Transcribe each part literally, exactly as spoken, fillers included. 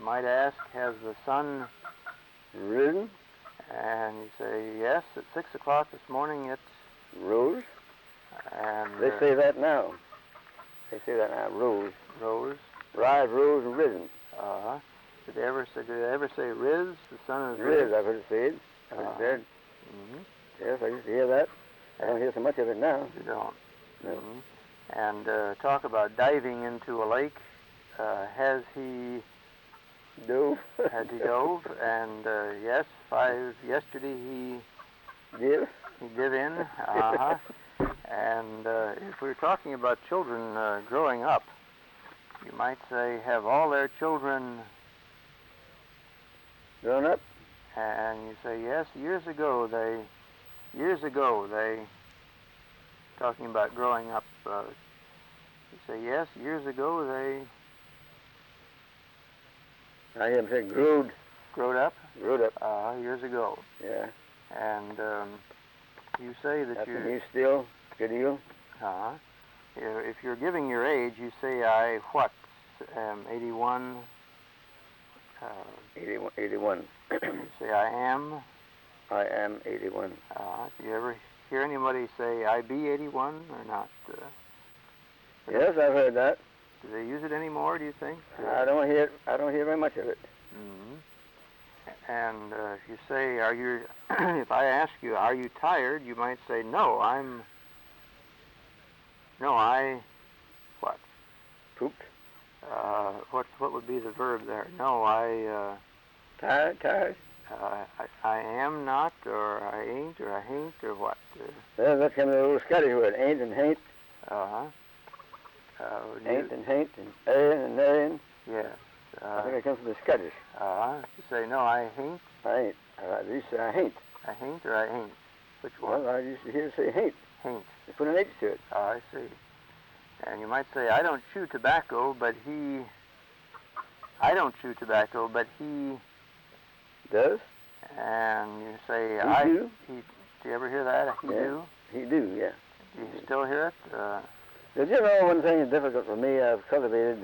might ask, has the sun risen? And you say, yes, at six o'clock this morning it rose. And they uh, say that now. They say that now, rose. Rose. Rise, rose, and risen. Uh-huh. Did they ever say, did they ever say riz? The sun is riz. riz. I've heard it said. I've heard uh-huh. it said. Mm-hmm. Yes, I used to hear that. I don't hear so much of it now. You don't. No. Mm-hmm. And uh, talk about diving into a lake. Uh, has he dove? Has he dove? And uh, yes, five yesterday he did. He did in. Uh-huh. And uh, if we're talking about children uh, growing up, you might say, have all their children grown up? And you say, yes, years ago they, years ago they, talking about growing up, uh, you say, yes, years ago they, I hear him say, growed. Growed up? Growed up. Uh, years ago. Yeah. And um, you say that That's you... He's still, good deal. Uh-huh. If you're giving your age, you say, I, what, um, eighty-one? Uh, eighty-one. eighty-one. You say, I am? I am eighty-one. Uh, do you ever hear anybody say, I be eighty-one, or not? Uh, yes, I've heard that. Do they use it anymore, do you think? I don't hear, I don't hear very much of it. Mm-hmm. And uh, if you say, are you, if I ask you, are you tired, you might say, no, I'm, no, I, what? Pooped. Uh, what, what would be the verb there? No, I, uh... Tired, tired? Uh, I, I am not, or I ain't, or I hain't, or what? Uh, well, that's kind of the old Scottish word, ain't and hain't. Uh-huh. Uh, ain't and hain't, and ain and nain. Yes. Uh, I think it comes from the Scottish. Uh-huh. You say, no, I hain't. I ain't. I used to say I hain't. I hain't or I ain't? Which one? Well, I used to hear it say hain't. Hain't. They put an H to it. Oh, I see. And you might say, I don't chew tobacco, but he... I don't chew tobacco, but he... Does? And you say, he I... do? He, do you ever hear that? He yeah. do? He do, yeah. Do you still hear it? Uh, Did you know one thing is difficult for me? I've cultivated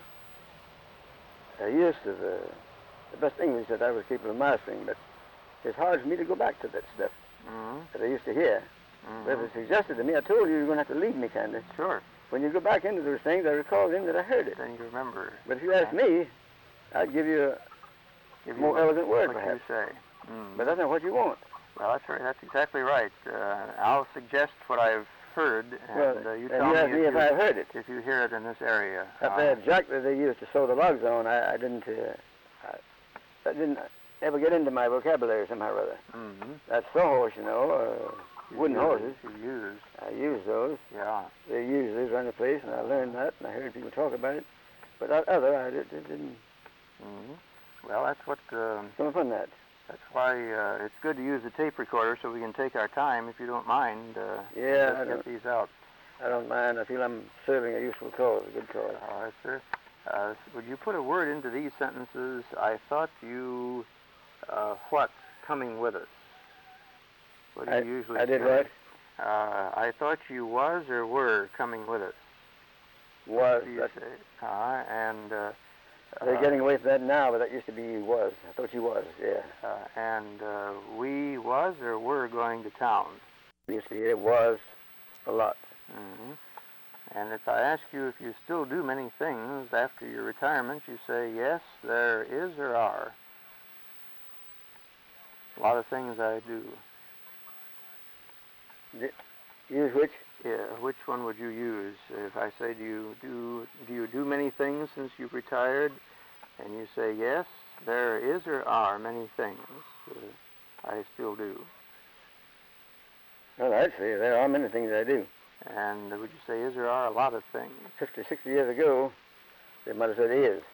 uh, a use of uh, the best English that I was capable of mastering, but it's hard for me to go back to that stuff mm-hmm. that I used to hear. Mm-hmm. But if it's suggested to me, I told you you're going to have to leave me, kind of. Sure. When you go back into those things, I recall then that I heard it. Then you remember. But if you ask me, I'd give you a give more you elegant word, what perhaps. You say. Mm-hmm. But that's not what you want. Well, that's right. That's exactly right. Uh, I'll suggest what I've heard, and well, uh, you and tell you ask me, me if, if you, I've heard it. If you hear it in this area. That uh, bad jack that they used to sew the logs on, I, I didn't. Uh, I, that didn't ever get into my vocabulary somehow or other. Mm-hmm. That's sawhorse, you know, uh, you wooden use, horses. You use. I use those. Yeah. They use these around the place, and I learned that, and I heard people talk about it. But that other, I did, it didn't. Mm-hmm. Well, that's what. Um, Some fun that. That's why uh, it's good to use a tape recorder so we can take our time, if you don't mind. Uh, yeah, I get these out. I don't mind. I feel I'm serving a useful cause, a good cause. All right, sir. Uh, would you put a word into these sentences? I thought you, uh, what, coming with us? What do you I, usually I did say? what? Uh, I thought you was or were coming with us. Was. What do you say? Uh, and... Uh, They're uh, getting away from that now, but that used to be was. I thought you was, yeah. Uh, and uh, we was or were going to town? Used to hear it was a lot. Mm-hmm. And if I ask you if you still do many things after your retirement, you say, yes, there is or are. A lot of things I do. D- use which? Yeah, which one would you use? If I say, do you do, do you do many things since you've retired? And you say, yes, there is or are many things uh, I still do. Well, I'd say there are many things I do. And would you say is or are a lot of things? fifty, sixty years ago, they might have said is.